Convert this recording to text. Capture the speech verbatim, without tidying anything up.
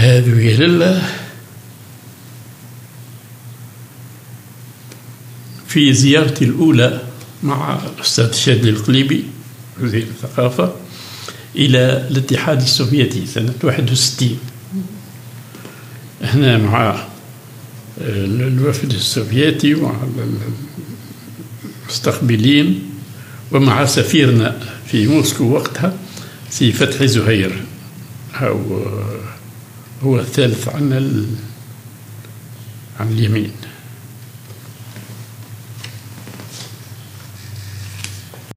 هذه لله. في زيارتي الأولى مع الأستاذ شادي القليبي وزير الثقافة إلى الاتحاد السوفيتي سنة واحد وستين، هنا مع الوفد السوفيتي ومع المستقبلين ومع سفيرنا في موسكو وقتها سي فتحي زهير، أو هو الثالث عن عن اليمين.